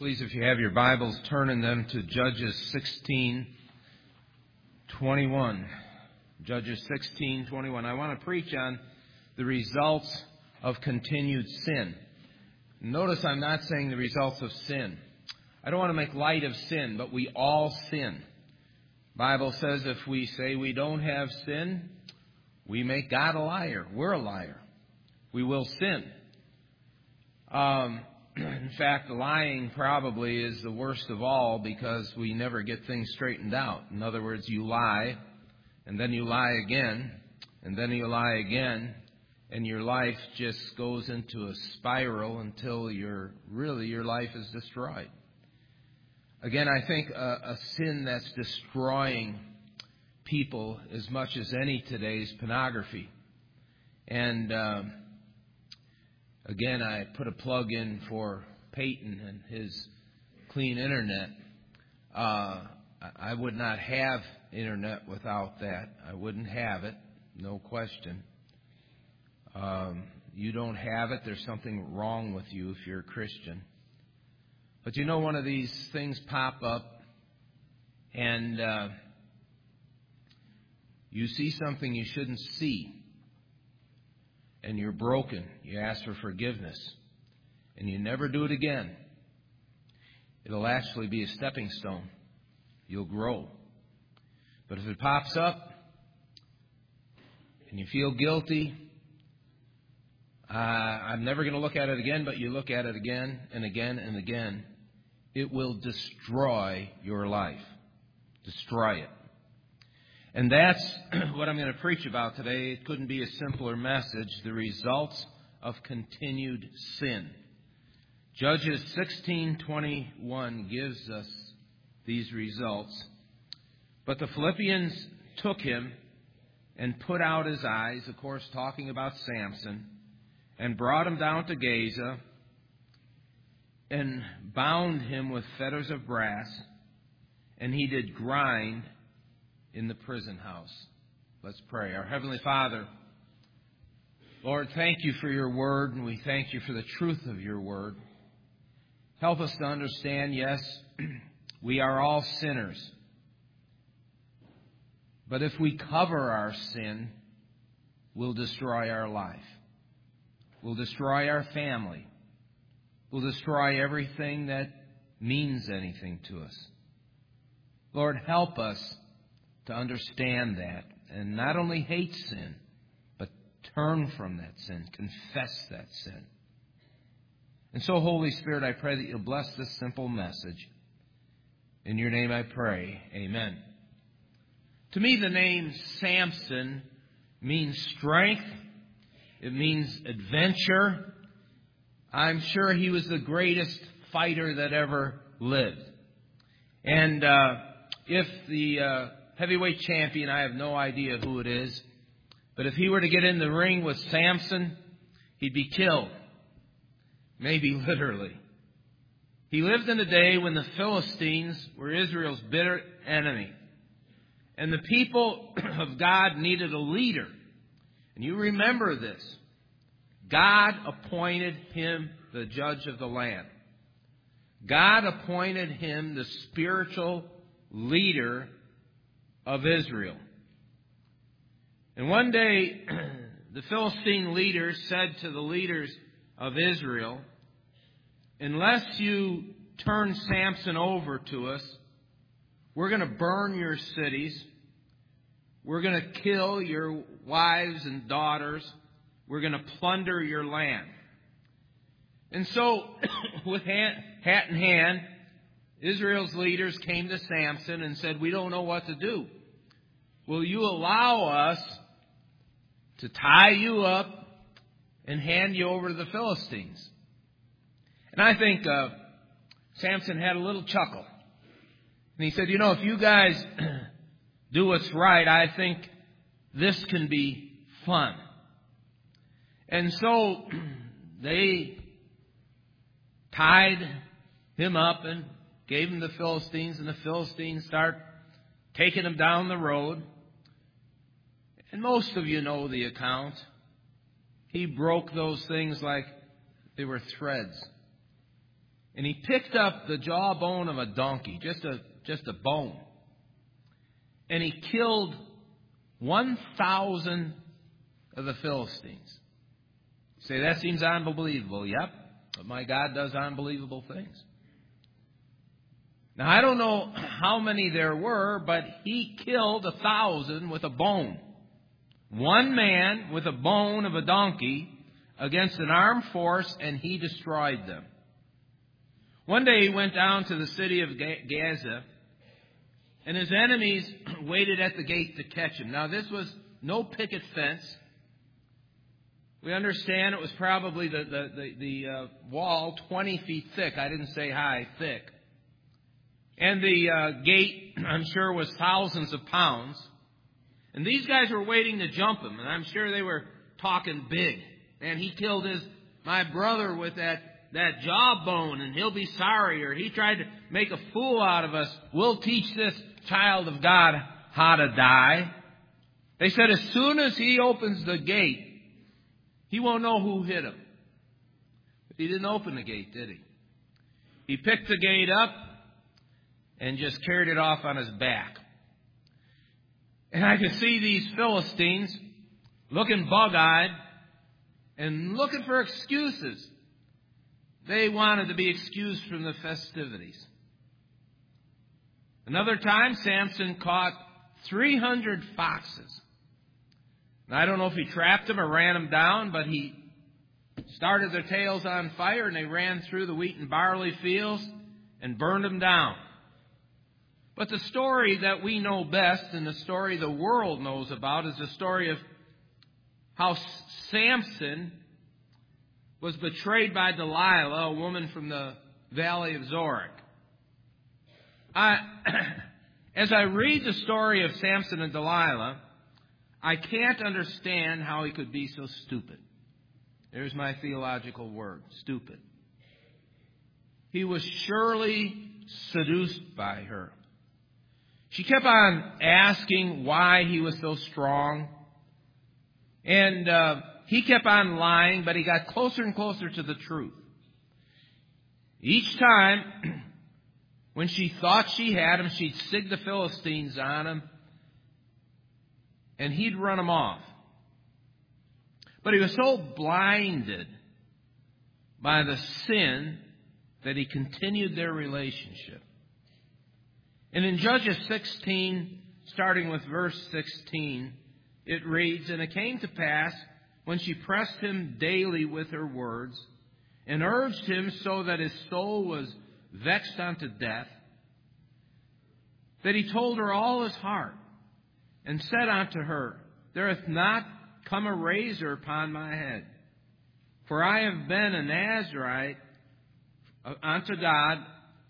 Please, if you have your Bibles, turn in them to Judges 16:21. Judges 16:21. I want to preach on the results of continued sin. Notice I'm not saying the results of sin. I don't want to make light of sin, but we all sin. The Bible says if we say we don't have sin, we make God a liar. We're a liar. We will sin. In fact, lying probably is the worst of all because we never get things straightened out. In other words, you lie, and then you lie again, and then you lie again, and your life just goes into a spiral until your life is destroyed. Again, I think a sin that's destroying people as much as any today is pornography. And again, I put a plug in for Peyton and his clean internet. I would not have internet without that. I wouldn't have it, no question. You don't have it, there's something wrong with you if you're a Christian. But you know, one of these things pop up and you see something you shouldn't see. And you're broken. You ask for forgiveness. And you never do it again. It'll actually be a stepping stone. You'll grow. But if it pops up and you feel guilty, I'm never going to look at it again, but you look at it again and again and again, it will destroy your life. Destroy it. And that's what I'm going to preach about today. It couldn't be a simpler message. The results of continued sin. Judges 16:21 gives us these results. But the Philippians took him and put out his eyes, of course, talking about Samson, and brought him down to Gaza and bound him with fetters of brass, and he did grind in the prison house. Let's pray. Our Heavenly Father, Lord, thank you for your word, and we thank you for the truth of your word. Help us to understand, yes, we are all sinners. But if we cover our sin, we'll destroy our life. We'll destroy our family. We'll destroy everything that means anything to us. Lord, help us to understand that and not only hate sin, but turn from that sin, confess that sin. And so, Holy Spirit, I pray that you'll bless this simple message. In your name I pray, amen. To me, the name Samson means strength. It means adventure. I'm sure he was the greatest fighter that ever lived. And if the heavyweight champion, I have no idea who it is, but if he were to get in the ring with Samson, he'd be killed. Maybe literally. He lived in a day when the Philistines were Israel's bitter enemy. And the people of God needed a leader. And you remember this. God appointed him the judge of the land. God appointed him the spiritual leader of Israel. And one day, the Philistine leaders said to the leaders of Israel, unless you turn Samson over to us, we're going to burn your cities. We're going to kill your wives and daughters. We're going to plunder your land. And so, with hat in hand, Israel's leaders came to Samson and said, we don't know what to do. Will you allow us to tie you up and hand you over to the Philistines? And I think Samson had a little chuckle. And he said, if you guys do what's right, I think this can be fun. And so they tied him up and gave him the Philistines, and the Philistines start taking him down the road. And most of you know the account. He broke those things like they were threads. And he picked up the jawbone of a donkey, just a bone. And he killed 1,000 of the Philistines. You say, that seems unbelievable. Yep, but my God does unbelievable things. Now, I don't know how many there were, but he killed 1,000 with a bone. One man with a bone of a donkey against an armed force, and he destroyed them. One day he went down to the city of Gaza, and his enemies waited at the gate to catch him. Now, this was no picket fence. We understand it was probably the wall 20 feet thick. I didn't say high, thick. And the gate, I'm sure, was thousands of pounds. And these guys were waiting to jump him, and I'm sure they were talking big. And he killed my brother with that jawbone, and he'll be sorry, or he tried to make a fool out of us. We'll teach this child of God how to die. They said as soon as he opens the gate, he won't know who hit him. But he didn't open the gate, did he? He picked the gate up and just carried it off on his back. And I could see these Philistines looking bug-eyed and looking for excuses. They wanted to be excused from the festivities. Another time, Samson caught 300 foxes. Now, I don't know if he trapped them or ran them down, but he started their tails on fire, and they ran through the wheat and barley fields and burned them down. But the story that we know best, and the story the world knows about, is the story of how Samson was betrayed by Delilah, a woman from the valley of Zorek. As I read the story of Samson and Delilah, I can't understand how he could be so stupid. There's my theological word, stupid. He was surely seduced by her. She kept on asking why he was so strong. And he kept on lying, but he got closer and closer to the truth. Each time, when she thought she had him, she'd sig the Philistines on him, and he'd run them off. But he was so blinded by the sin that he continued their relationship. And in Judges 16, starting with verse 16, it reads, "And it came to pass, when she pressed him daily with her words, and urged him so that his soul was vexed unto death, that he told her all his heart, and said unto her, There hath not come a razor upon my head, for I have been a Nazarite unto God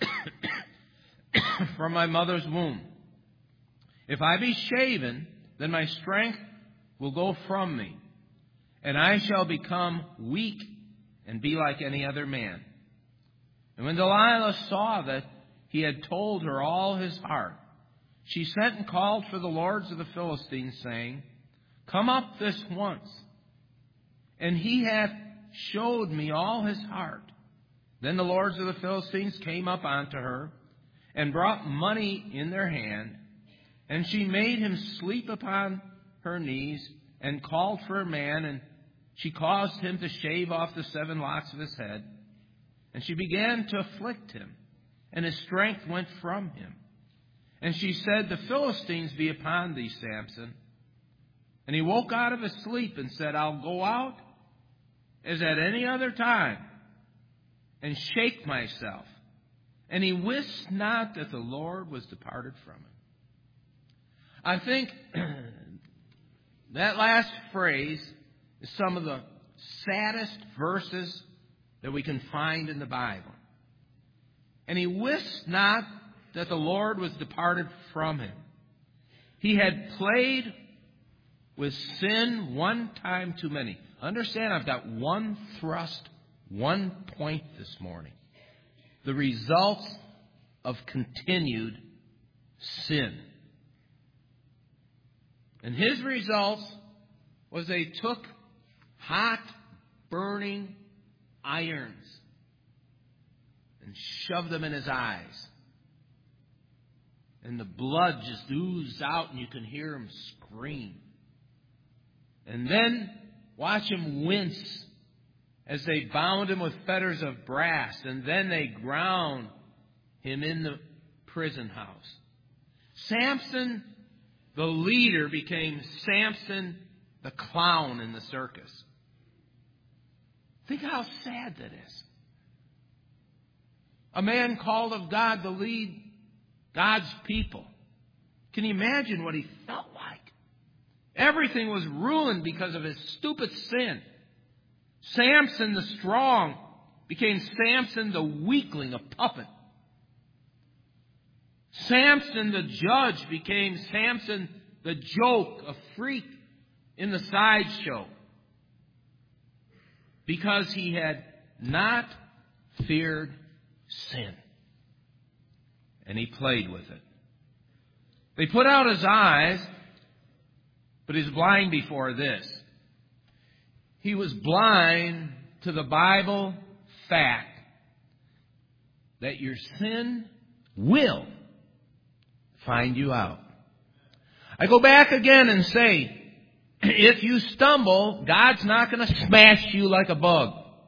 from my mother's womb. If I be shaven, then my strength will go from me, and I shall become weak and be like any other man. And when Delilah saw that he had told her all his heart, she sent and called for the lords of the Philistines, saying, Come up this once, and he hath showed me all his heart. Then the lords of the Philistines came up unto her, and brought money in their hand, and she made him sleep upon her knees, and called for a man, and she caused him to shave off the 7 locks of his head. And she began to afflict him, and his strength went from him. And she said, The Philistines be upon thee, Samson. And he woke out of his sleep and said, I'll go out as at any other time, and shake myself. And he wist not that the Lord was departed from him. I think that last phrase is some of the saddest verses that we can find in the Bible. And he wist not that the Lord was departed from him. He had played with sin one time too many. Understand, I've got one thrust, one point this morning. The results of continued sin. And his results was they took hot, burning irons and shoved them in his eyes. And the blood just oozed out and you can hear him scream. And then watch him wince as they bound him with fetters of brass, and then they ground him in the prison house. Samson, the leader, became Samson, the clown in the circus. Think how sad that is. A man called of God to lead God's people. Can you imagine what he felt like? Everything was ruined because of his stupid sin. Samson the strong became Samson the weakling, a puppet. Samson the judge became Samson the joke, a freak in the sideshow. Because he had not feared sin. And he played with it. They put out his eyes, but he's blind before this. He was blind to the Bible fact that your sin will find you out. I go back again and say, if you stumble, God's not going to smash you like a bug.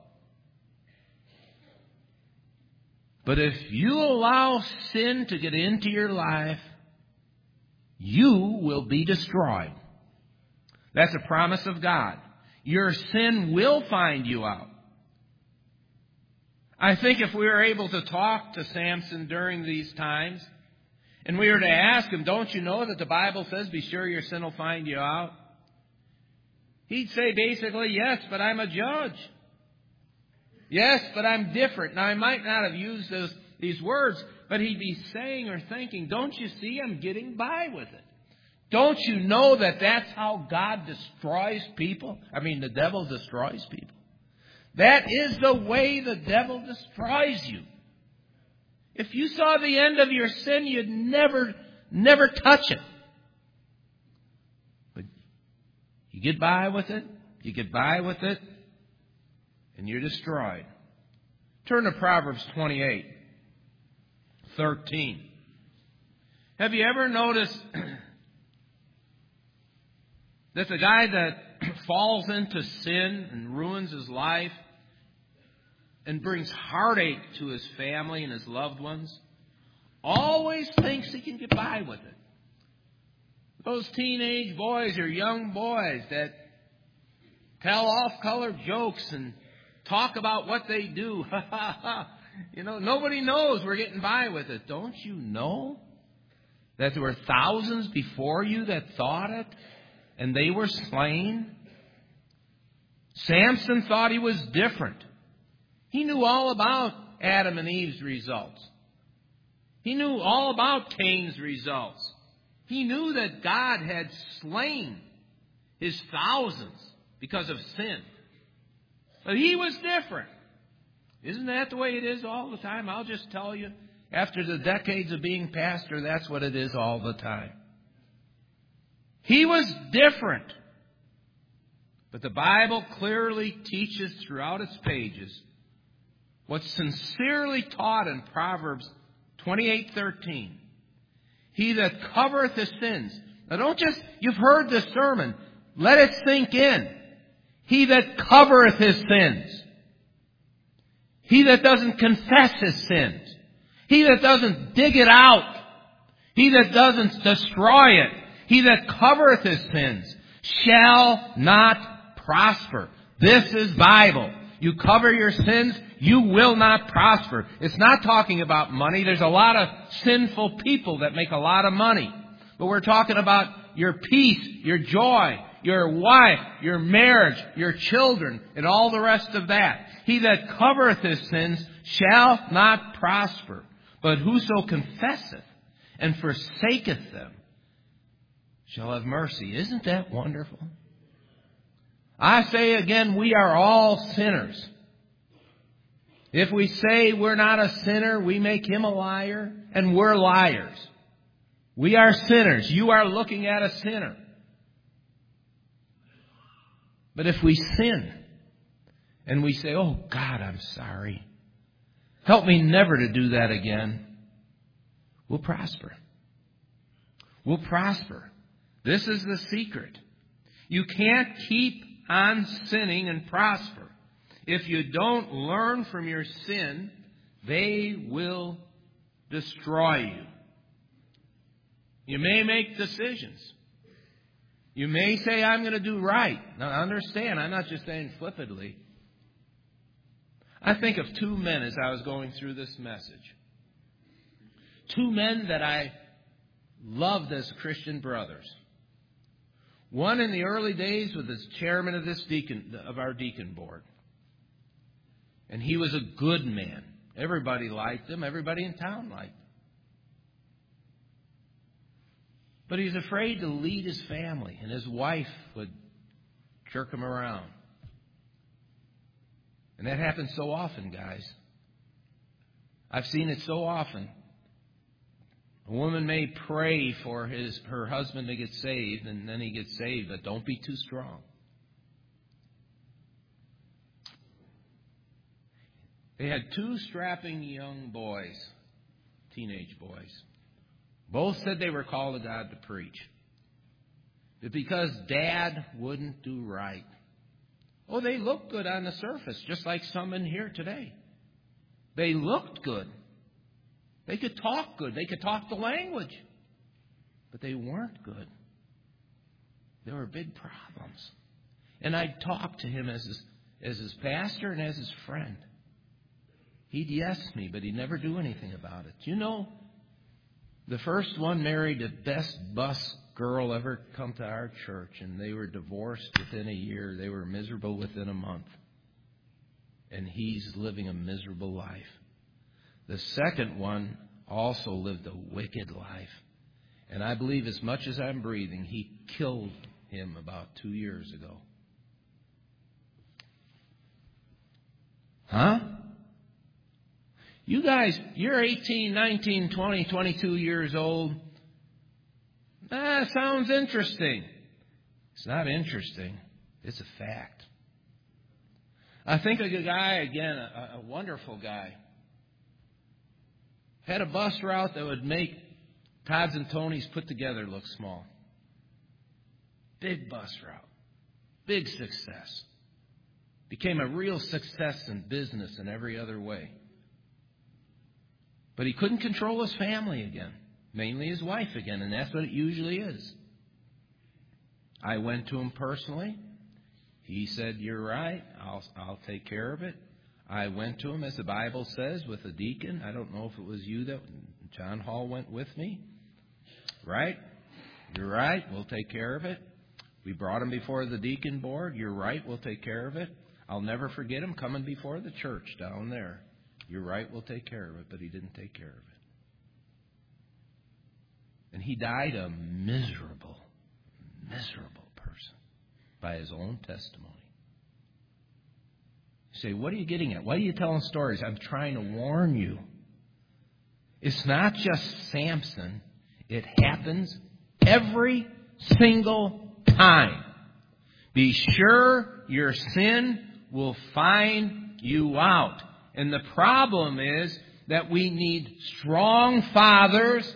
But if you allow sin to get into your life, you will be destroyed. That's a promise of God. Your sin will find you out. I think if we were able to talk to Samson during these times, and we were to ask him, don't you know that the Bible says, be sure your sin will find you out? He'd say basically, yes, but I'm a judge. Yes, but I'm different. Now, I might not have used these words, but he'd be saying or thinking, don't you see I'm getting by with it? Don't you know that that's how God destroys people? I mean, the devil destroys people. That is the way the devil destroys you. If you saw the end of your sin, you'd never touch it. But you get by with it, and you're destroyed. Turn to Proverbs 28:13. Have you ever noticed that the guy that falls into sin and ruins his life and brings heartache to his family and his loved ones always thinks he can get by with it? Those teenage boys or young boys that tell off-color jokes and talk about what they do. Nobody knows we're getting by with it. Don't you know that there were thousands before you that thought it, and they were slain? Samson thought he was different. He knew all about Adam and Eve's results. He knew all about Cain's results. He knew that God had slain his thousands because of sin. But he was different. Isn't that the way it is all the time? I'll just tell you, after the decades of being pastor, that's what it is all the time. He was different. But the Bible clearly teaches throughout its pages what's sincerely taught in Proverbs 28:13. He that covereth his sins. Now don't just, you've heard this sermon. Let it sink in. He that covereth his sins. He that doesn't confess his sins. He that doesn't dig it out. He that doesn't destroy it. He that covereth his sins shall not prosper. This is Bible. You cover your sins, you will not prosper. It's not talking about money. There's a lot of sinful people that make a lot of money. But we're talking about your peace, your joy, your wife, your marriage, your children, and all the rest of that. He that covereth his sins shall not prosper. But whoso confesseth and forsaketh them shall have mercy. Isn't that wonderful? I say again, we are all sinners. If we say we're not a sinner, we make him a liar, and we're liars. We are sinners. You are looking at a sinner. But if we sin, and we say, oh God, I'm sorry. Help me never to do that again. We'll prosper. We'll prosper. This is the secret. You can't keep on sinning and prosper. If you don't learn from your sin, they will destroy you. You may make decisions. You may say, I'm going to do right. Now, understand, I'm not just saying flippantly. I think of two men as I was going through this message. Two men that I loved as Christian brothers. One in the early days was the chairman of our deacon board. And he was a good man. Everybody liked him. Everybody in town liked him. But he was afraid to lead his family, and his wife would jerk him around. And that happens so often, guys. I've seen it so often. A woman may pray for her husband to get saved, and then he gets saved, but don't be too strong. They had two strapping young boys, teenage boys. Both said they were called to God to preach. But because Dad wouldn't do right. Oh, they looked good on the surface, just like some in here today. They looked good. They could talk good. They could talk the language. But they weren't good. There were big problems. And I'd talk to him as his pastor and as his friend. He'd yes me, but he'd never do anything about it. You know, the first one married the best bus girl ever come to our church, and they were divorced within a year. They were miserable within a month. And he's living a miserable life. The second one also lived a wicked life. And I believe as much as I'm breathing, he killed him about 2 years ago. Huh? You guys, you're 18, 19, 20, 22 years old. Sounds interesting. It's not interesting. It's a fact. I think of a guy, again, a wonderful guy. Had a bus route that would make Todd's and Tony's put together look small. Big bus route. Big success. Became a real success in business in every other way. But he couldn't control his family again. Mainly his wife again, and that's what it usually is. I went to him personally. He said, "You're right. I'll take care of it." I went to him, as the Bible says, with a deacon. I don't know if it was you that John Hall went with me. Right? You're right. We'll take care of it. We brought him before the deacon board. You're right. We'll take care of it. I'll never forget him coming before the church down there. You're right. We'll take care of it. But he didn't take care of it. And he died a miserable, miserable person by his own testimony. You say, what are you getting at? Why are you telling stories? I'm trying to warn you. It's not just Samson. It happens every single time. Be sure your sin will find you out. And the problem is that we need strong fathers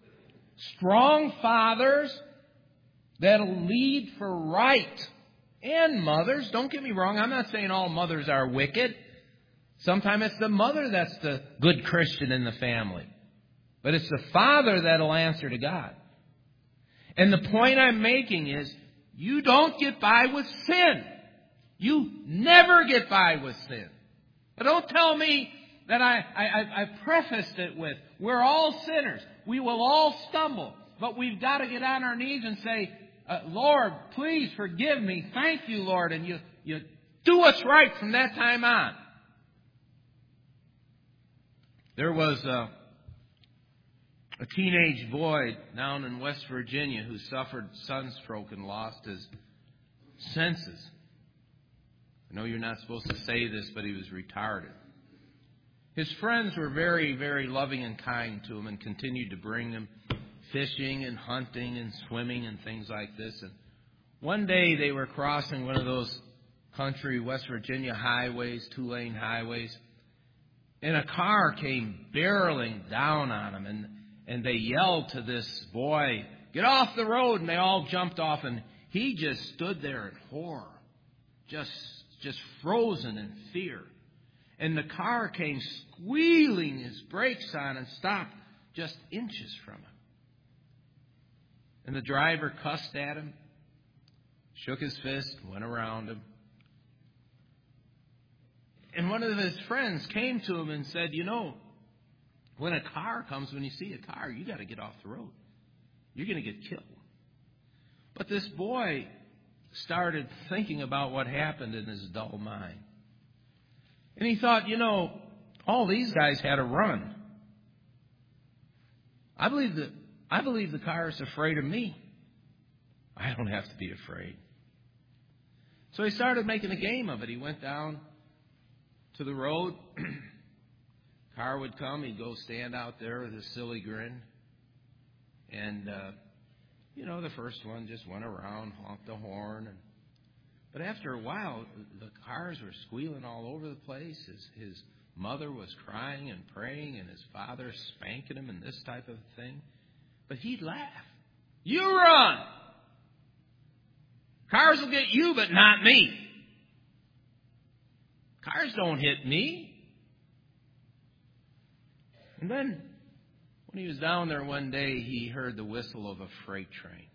that'll lead for right. And mothers, don't get me wrong, I'm not saying all mothers are wicked. Sometimes it's the mother that's the good Christian in the family. But it's the father that'll answer to God. And the point I'm making is, you don't get by with sin. You never get by with sin. But don't tell me that I prefaced it with, we're all sinners. We will all stumble. But we've got to get on our knees and say, Lord, please forgive me. Thank you, Lord. And you do what's right from that time on. There was a teenage boy down in West Virginia who suffered sunstroke and lost his senses. I know you're not supposed to say this, but he was retarded. His friends were very, very loving and kind to him and continued to bring him fishing and hunting and swimming and things like this. And one day they were crossing one of those country West Virginia highways, 2-lane highways. And a car came barreling down on him, and they yelled to this boy, "Get off the road!" And they all jumped off, and he just stood there in horror, just frozen in fear. And the car came squealing his brakes on and stopped just inches from him. And the driver cussed at him, shook his fist, went around him. And one of his friends came to him and said, when a car comes, when you see a car, you got to get off the road. You're going to get killed. But this boy started thinking about what happened in his dull mind. And he thought, all these guys had a run. I believe the car is afraid of me. I don't have to be afraid. So he started making a game of it. He went down to the road. Car would come. He'd go stand out there with a silly grin. And, the first one just went around, honked the horn. But after a while, the cars were squealing all over the place. His mother was crying and praying, and his father spanking him and this type of thing. But he'd laugh. You run! Cars will get you, but not me. Cars don't hit me. And then, when he was down there one day, he heard the whistle of a freight train.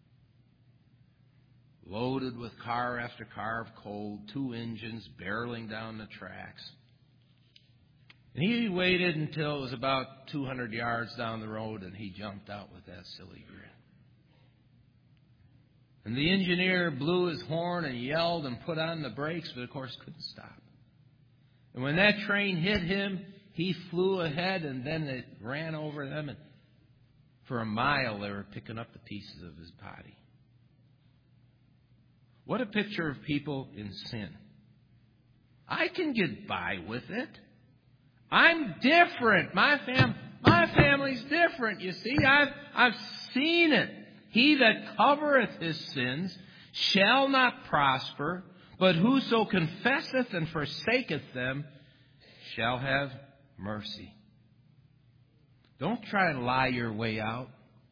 Loaded with car after car of coal, 2 engines barreling down the tracks. And he waited until it was about 200 yards down the road, and he jumped out with that silly grin. And the engineer blew his horn and yelled and put on the brakes, but of course couldn't stop. And when that train hit him, he flew ahead, and then it ran over them, and for a mile they were picking up the pieces of his body. What a picture of people in sin. I can get by with it. I'm different. My family's different. You see, I've seen it. He that covereth his sins shall not prosper, but whoso confesseth and forsaketh them shall have mercy. Don't try to lie your way out.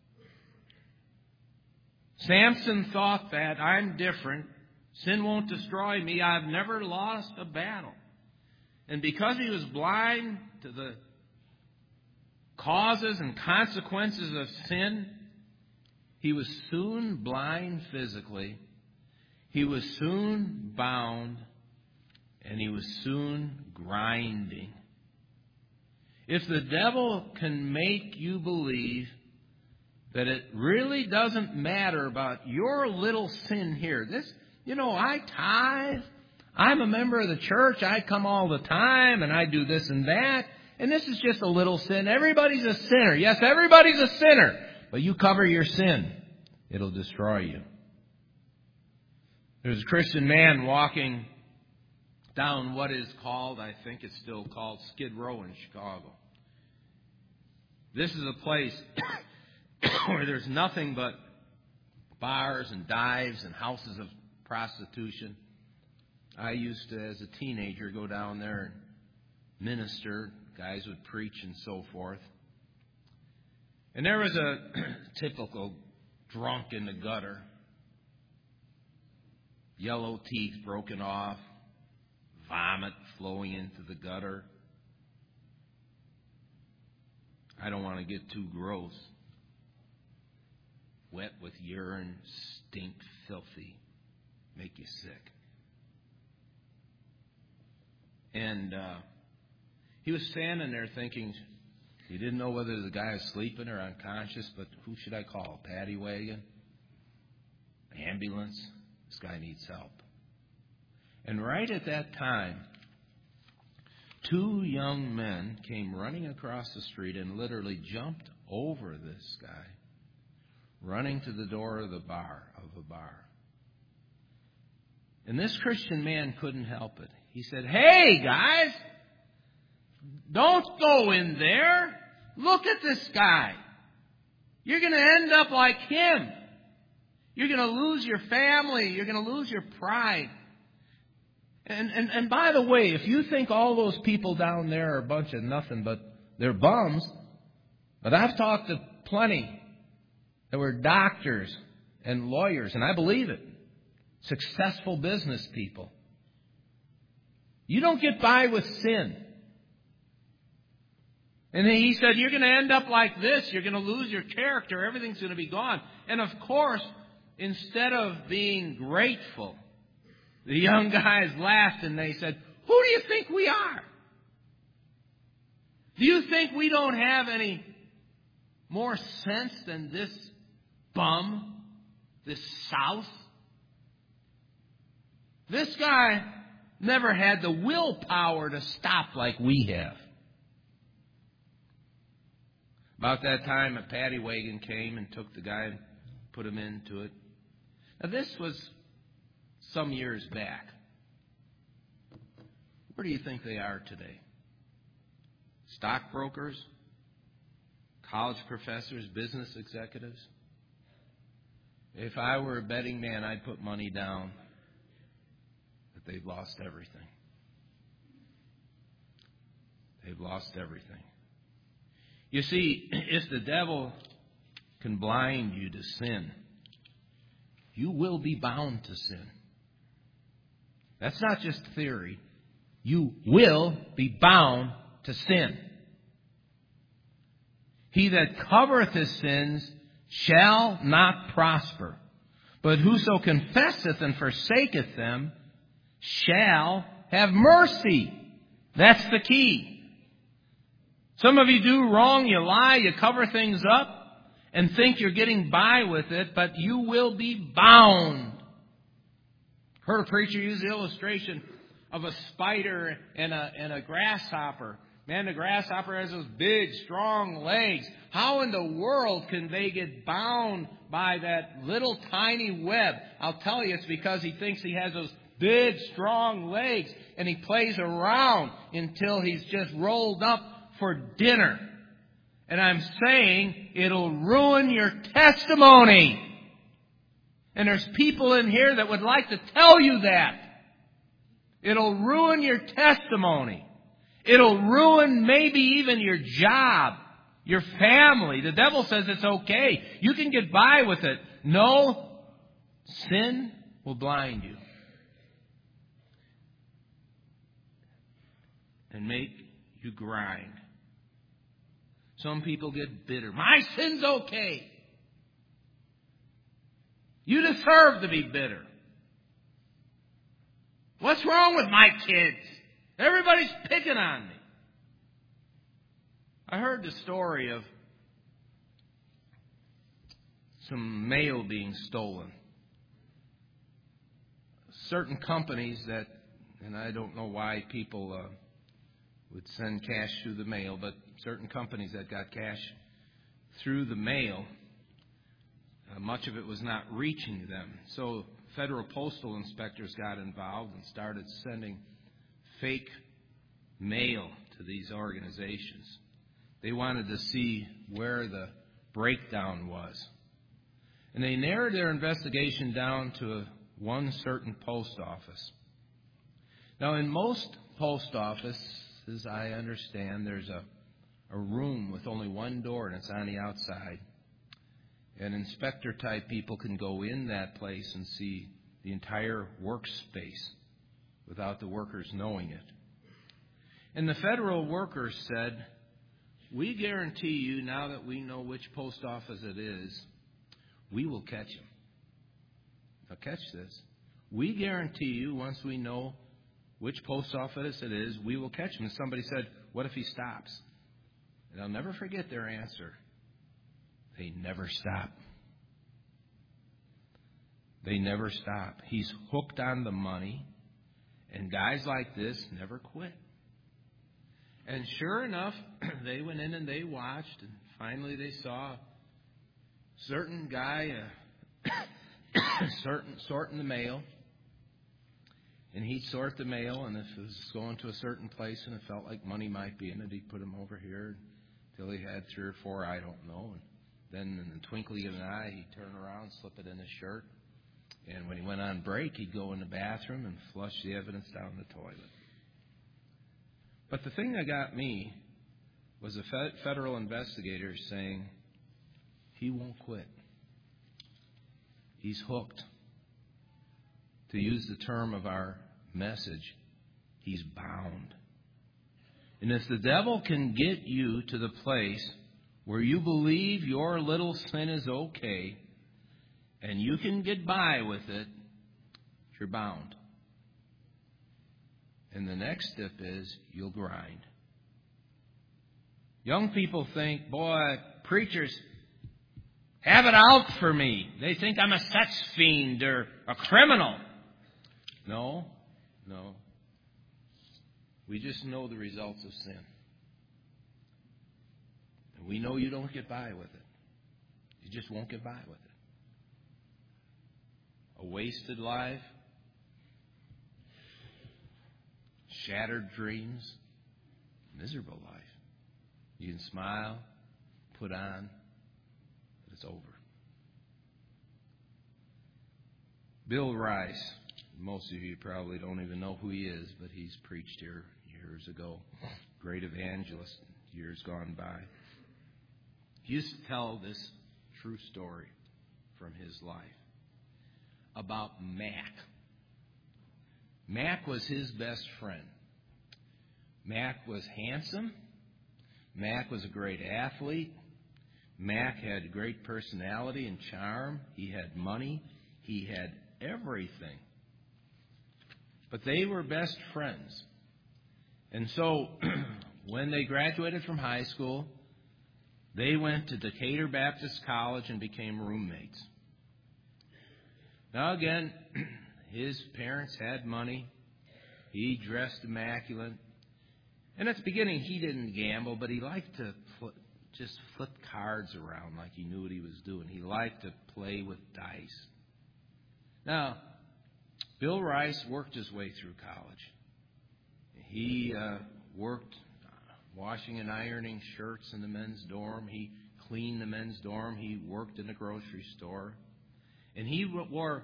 Samson thought that I'm different. Sin won't destroy me. I've never lost a battle. And because he was blind to the causes and consequences of sin, he was soon blind physically. He was soon bound. And he was soon grinding. If the devil can make you believe that it really doesn't matter about your little sin here. I tithe. I'm a member of the church. I come all the time and I do this and that. And this is just a little sin. Everybody's a sinner. Yes, everybody's a sinner. But you cover your sin. It'll destroy you. There's a Christian man walking down what is called, I think it's still called, Skid Row in Chicago. This is a place where there's nothing but bars and dives and houses of prostitution. I used to, as a teenager, go down there and minister. Guys would preach and so forth. And there was a typical drunk in the gutter. Yellow teeth broken off. Vomit flowing into the gutter. I don't want to get too gross. Wet with urine, stink, filthy, make you sick. And he was standing there thinking, he didn't know whether the guy was sleeping or unconscious, but who should I call? Paddy wagon? Ambulance? This guy needs help. And right at that time, 2 young men came running across the street and literally jumped over this guy, running to the door of a bar. And this Christian man couldn't help it. He said, "Hey, guys, don't go in there. Look at this guy. You're going to end up like him. You're going to lose your family. You're going to lose your pride." And by the way, if you think all those people down there are a bunch of nothing but they're bums, but I've talked to plenty that were doctors and lawyers, and I believe it, successful business people. You don't get by with sin. And he said, you're going to end up like this. You're going to lose your character. Everything's going to be gone. And of course, instead of being grateful, the young guys laughed and they said, who do you think we are? Do you think we don't have any more sense than this bum, this souse? This guy never had the willpower to stop like we have. About that time, a paddy wagon came and took the guy and put him into it. Now, this was some years back. Where do you think they are today? Stockbrokers? College professors? Business executives? If I were a betting man, I'd put money down that they've lost everything. They've lost everything. You see, if the devil can blind you to sin, you will be bound to sin. That's not just theory. You will be bound to sin. He that covereth his sins shall not prosper, but whoso confesseth and forsaketh them shall have mercy. That's the key. Some of you do wrong, you lie, you cover things up and think you're getting by with it, but you will be bound. Heard a preacher use the illustration of a spider and a grasshopper. Man, the grasshopper has those big, strong legs. How in the world can they get bound by that little tiny web? I'll tell you, it's because he thinks he has those big, strong legs, and he plays around until he's just rolled up for dinner. And I'm saying it'll ruin your testimony. And there's people in here that would like to tell you that. It'll ruin your testimony. It'll ruin maybe even your job, your family. The devil says it's okay. You can get by with it. No, sin will blind you and make you grind. Some people get bitter. My sin's okay. You deserve to be bitter. What's wrong with my kids? Everybody's picking on me. I heard the story of some mail being stolen. Certain companies that, and I don't know why people would send cash through the mail, but certain companies that got cash through the mail, much of it was not reaching them. So federal postal inspectors got involved and started sending fake mail to these organizations. They wanted to see where the breakdown was. And they narrowed their investigation down to one certain post office. Now, in most post offices, I understand, there's a room with only one door, and it's on the outside. And inspector-type people can go in that place and see the entire workspace without the workers knowing it. And the federal workers said, we guarantee you, now that we know which post office it is, we will catch him. Now catch this. We guarantee you, once we know which post office it is, we will catch him. And somebody said, what if he stops? And I'll never forget their answer. They never stop. They never stop. He's hooked on the money. And guys like this never quit. And sure enough, they went in and they watched. And finally they saw a certain guy sorting the mail. And he'd sort the mail. And if it was going to a certain place and it felt like money might be in it, he'd put them over here until he had 3 or 4, I don't know. And then in the twinkling of an eye, he'd turn around, slip it in his shirt, And when he went on break, he'd go in the bathroom and flush the evidence down the toilet. But the thing that got me was a federal investigator saying, he won't quit. He's hooked. To use the term of our message, he's bound. And if the devil can get you to the place where you believe your little sin is okay and you can get by with it, you're bound. And the next step is you'll grind. Young people think, boy, preachers have it out for me. They think I'm a sex fiend or a criminal. No. We just know the results of sin. And we know you don't get by with it. You just won't get by with it. A wasted life, shattered dreams, miserable life. You can smile, put on, but it's over. Bill Rice, most of you probably don't even know who he is, but he's preached here years ago. Great evangelist, years gone by. He used to tell this true story from his life about Mac. Mac was his best friend. Mac was handsome. Mac was a great athlete. Mac had great personality and charm. He had money. He had everything. But they were best friends. And so when they graduated from high school, they went to Decatur Baptist College and became roommates. Now again, his parents had money. He dressed immaculate. And at the beginning, he didn't gamble, but he liked to just flip cards around like he knew what he was doing. He liked to play with dice. Now, Bill Rice worked his way through college. He worked washing and ironing shirts in the men's dorm. He cleaned the men's dorm. He worked in the grocery store. And he wore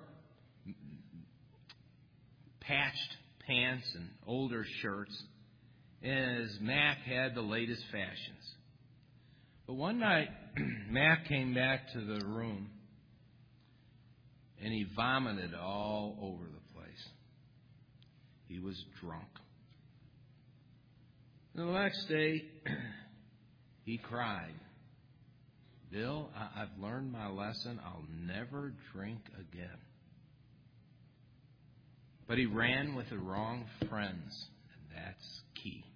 patched pants and older shirts, as Mac had the latest fashions. But one night, Mac came back to the room, and he vomited all over the place. He was drunk. And the next day, he cried, "Bill, I've learned my lesson. I'll never drink again." But he ran with the wrong friends, and that's key.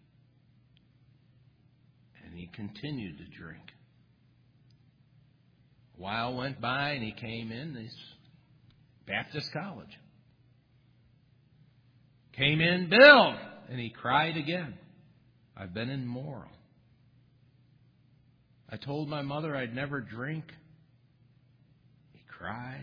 And he continued to drink. A while went by, and he came in this Baptist college. Came in, "Bill!" And he cried again. "I've been immoral. I told my mother I'd never drink." He cried.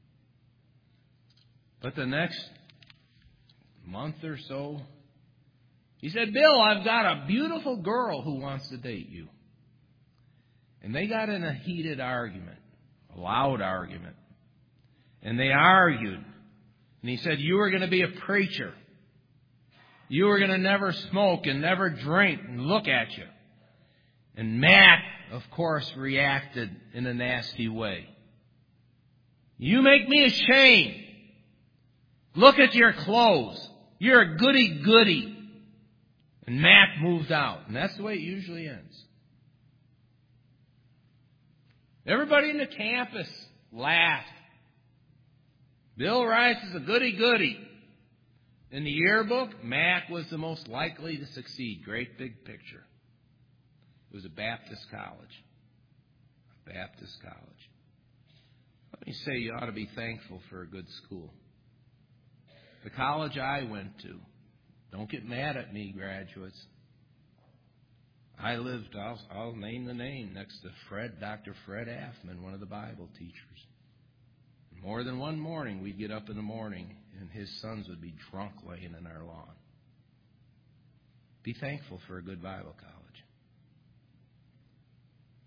But the next month or so, he said, "Bill, I've got a beautiful girl who wants to date you." And they got in a heated argument, a loud argument. And they argued. And he said, "You were going to be a preacher. You were going to never smoke and never drink, and look at you." And Mac, of course, reacted in a nasty way. "You make me ashamed. Look at your clothes. You're a goody-goody." And Mac moved out. And that's the way it usually ends. Everybody in the campus laughed. Bill Rice is a goody-goody. In the yearbook, Mac was the most likely to succeed. Great big picture. It was a Baptist college. A Baptist college. Let me say you ought to be thankful for a good school. The college I went to, don't get mad at me, graduates. I lived, I'll name the name, next to Dr. Fred Affman, one of the Bible teachers. More than one morning, we'd get up in the morning, and his sons would be drunk laying in our lawn. Be thankful for a good Bible college.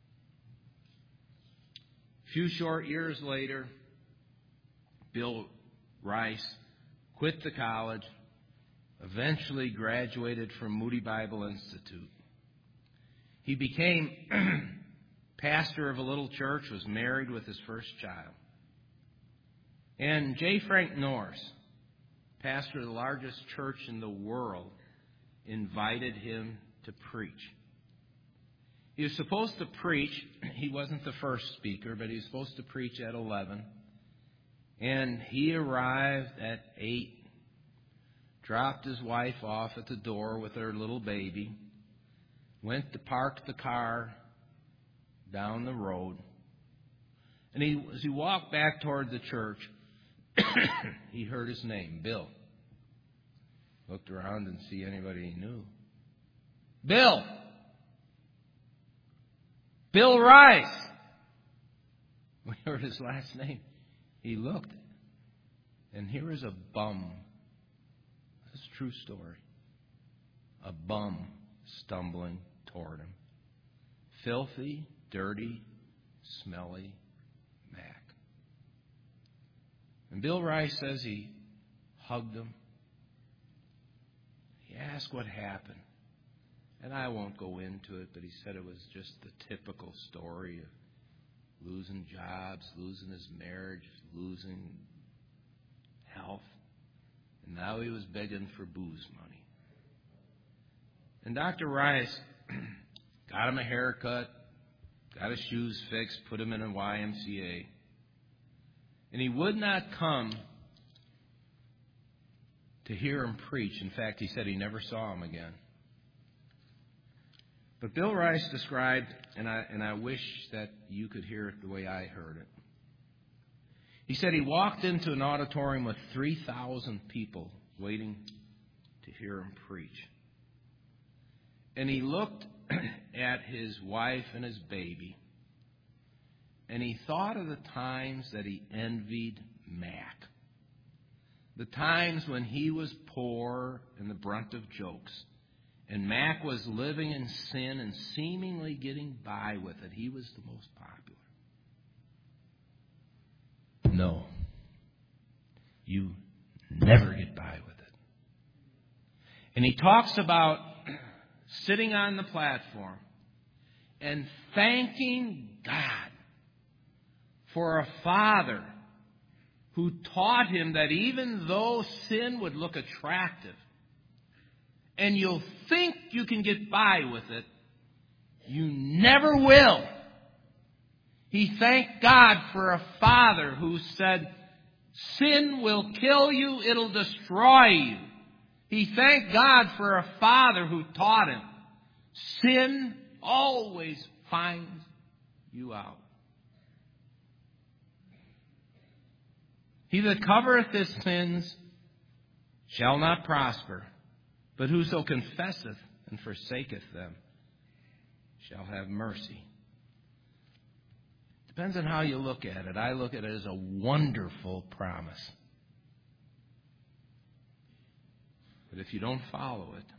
A few short years later, Bill Rice quit the college, eventually graduated from Moody Bible Institute. He became pastor of a little church, was married with his first child. And J. Frank Norris, pastor of the largest church in the world, invited him to preach. He was supposed to preach. He wasn't the first speaker, but he was supposed to preach at 11. And he arrived at 8, dropped his wife off at the door with her little baby, went to park the car down the road. And as he walked back toward the church, he heard his name, Bill. Looked around and see anybody he knew. Bill! Bill Rice! When he heard his last name, he looked. And here is a bum. This is a true story. A bum stumbling toward him. Filthy, dirty, smelly Mac. And Bill Rice says he hugged him. He asked what happened. And I won't go into it, but he said it was just the typical story of losing jobs, losing his marriage, losing health. And now he was begging for booze money. And Dr. Rice got him a haircut, got his shoes fixed, put him in a YMCA. And he would not come to hear him preach. In fact, he said he never saw him again. But Bill Rice described, and I wish that you could hear it the way I heard it. He said he walked into an auditorium with 3,000 people waiting to hear him preach. And he looked at his wife and his baby, and he thought of the times that he envied Mac. The times when he was poor and the brunt of jokes. And Mac was living in sin and seemingly getting by with it. He was the most popular. No. You never get by with it. And he talks about sitting on the platform and thanking God for a father who taught him that even though sin would look attractive, and you'll think you can get by with it, you never will. He thanked God for a father who said, sin will kill you, it'll destroy you. He thanked God for a father who taught him, sin always finds you out. He that covereth his sins shall not prosper, but whoso confesseth and forsaketh them shall have mercy. Depends on how you look at it. I look at it as a wonderful promise. But if you don't follow it,